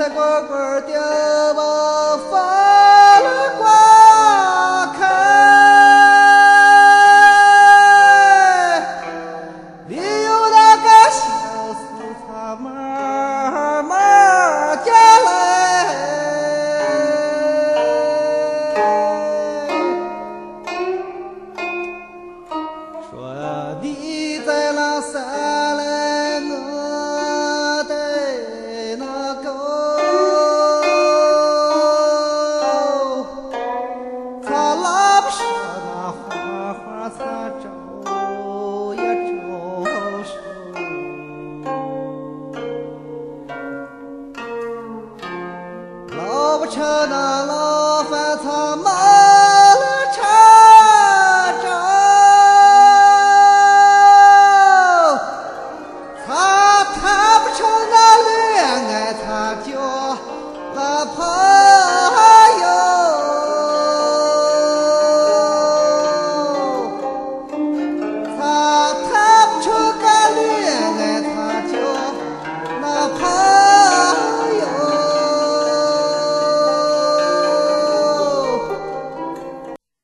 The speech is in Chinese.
滚滚地往风里刮开，里有那个小树它慢慢下来，说你在那山来我的那狗，他拉不上那花花草找也找手，捞不成那老